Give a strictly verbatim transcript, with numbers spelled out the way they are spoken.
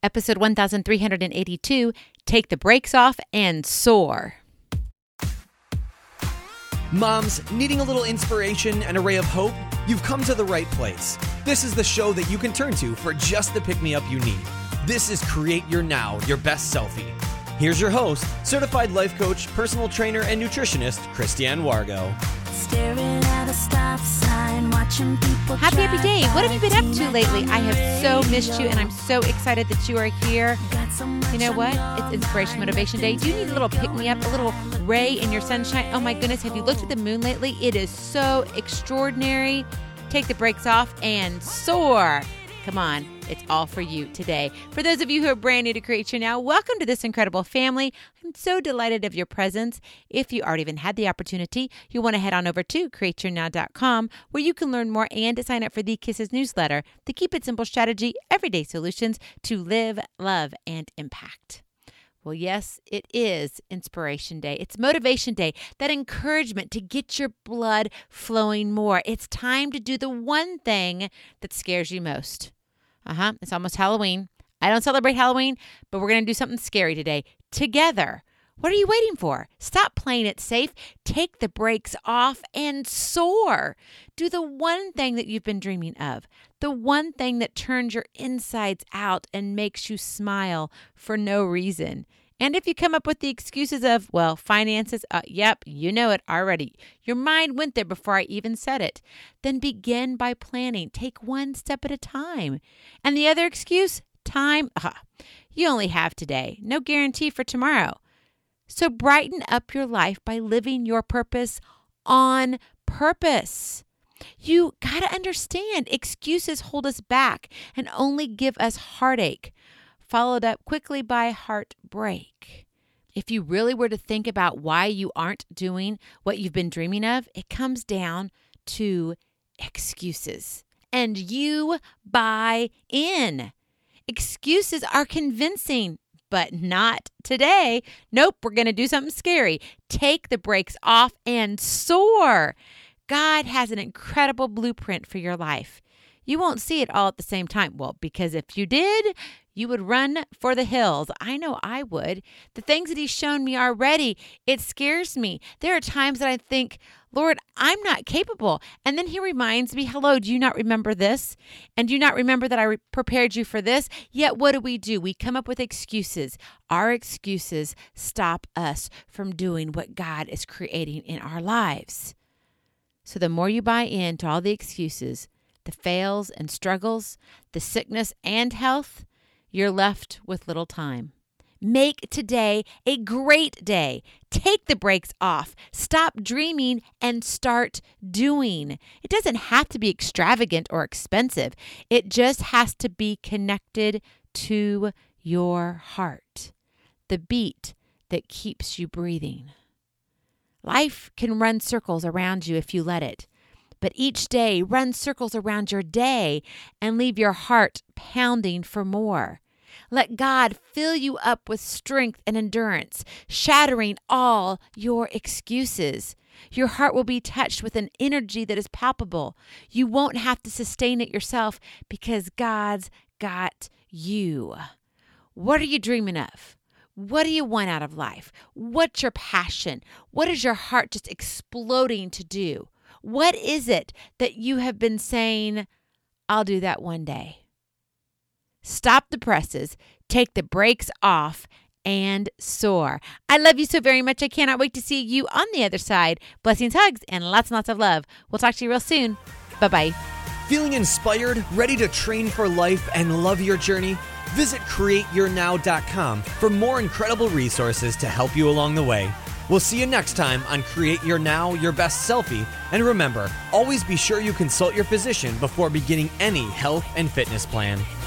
Episode one thousand three hundred eighty-two, Take the Brakes Off and Soar. Moms, needing a little inspiration and a ray of hope? You've come to the right place. This is the show that you can turn to for just the pick-me-up you need. This is Create Your Now, Your Best Selfie. Here's your host, certified life coach, personal trainer, and nutritionist, Christiane Wargo. Staring at a stop sign, watching people. Happy, happy day. What have you been up to lately? I have so missed you, and I'm so excited that you are here. You know what? It's Inspiration Motivation Day. Do you need a little pick-me-up, a little ray in your sunshine? Oh my goodness, have you looked at the moon lately? It is so extraordinary. Take the brakes off and soar. Come on, it's all for you today. For those of you who are brand new to Create Your Now, welcome to this incredible family. I'm so delighted of your presence. If you already even had the opportunity, you want to head on over to create your now dot com, where you can learn more and to sign up for the Kisses newsletter, the Keep It Simple strategy, everyday solutions to live, love, and impact. Well, yes, it is Inspiration Day. It's Motivation Day, that encouragement to get your blood flowing more. It's time to do the one thing that scares you most. Uh-huh, it's almost Halloween. I don't celebrate Halloween, but we're going to do something scary today together. What are you waiting for? Stop playing it safe. Take the brakes off and soar. Do the one thing that you've been dreaming of. The one thing that turns your insides out and makes you smile for no reason. And if you come up with the excuses of, well, finances, uh, yep, you know it already. Your mind went there before I even said it. Then begin by planning. Take one step at a time. And the other excuse, time, uh, you only have today. No guarantee for tomorrow. So brighten up your life by living your purpose on purpose. You got to understand, excuses hold us back and only give us heartache, followed up quickly by heartbreak. If you really were to think about why you aren't doing what you've been dreaming of, it comes down to excuses. And you buy in. Excuses are convincing, but not today. Nope, we're going to do something scary. Take the brakes off and soar. God has an incredible blueprint for your life. You won't see it all at the same time. Well, because if you did, you would run for the hills. I know I would. The things that he's shown me already, it scares me. There are times that I think, Lord, I'm not capable. And then he reminds me, hello, do you not remember this? And do you not remember that I re- prepared you for this? Yet what do we do? We come up with excuses. Our excuses stop us from doing what God is creating in our lives. So the more you buy into all the excuses, the fails and struggles, the sickness and health, you're left with little time. Make today a great day. Take the brakes off. Stop dreaming and start doing. It doesn't have to be extravagant or expensive. It just has to be connected to your heart, the beat that keeps you breathing. Life can run circles around you if you let it. But each day, run circles around your day and leave your heart pounding for more. Let God fill you up with strength and endurance, shattering all your excuses. Your heart will be touched with an energy that is palpable. You won't have to sustain it yourself because God's got you. What are you dreaming of? What do you want out of life? What's your passion? What is your heart just exploding to do? What is it that you have been saying, I'll do that one day? Stop the presses, take the brakes off, and soar. I love you so very much. I cannot wait to see you on the other side. Blessings, hugs, and lots and lots of love. We'll talk to you real soon. Bye-bye. Feeling inspired, ready to train for life, and love your journey? Visit create your now dot com for more incredible resources to help you along the way. We'll see you next time on Create Your Now, Your Best Selfie. And remember, always be sure you consult your physician before beginning any health and fitness plan.